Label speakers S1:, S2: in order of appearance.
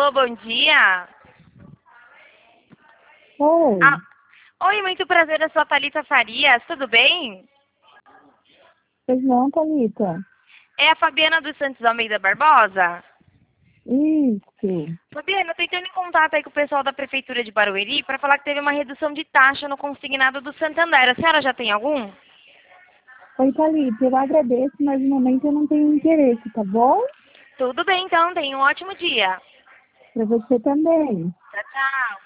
S1: Alô, bom dia.
S2: Oi,
S1: Ah, oi, muito prazer, eu sou a Thalita Farias, tudo bem?
S2: pois não, Thalita?
S1: É a Fabiana dos Santos Almeida Barbosa?
S2: Isso.
S1: Fabiana, eu tô entrando em contato aí com o pessoal da Prefeitura de Barueri para falar que teve uma redução de taxa no consignado do Santander. A senhora já tem algum?
S2: Oi, Thalita, eu agradeço, mas no momento eu não tenho interesse, tá bom?
S1: Tudo bem, então, tenha um ótimo dia.
S2: Para você também.
S1: Tchau, tchau.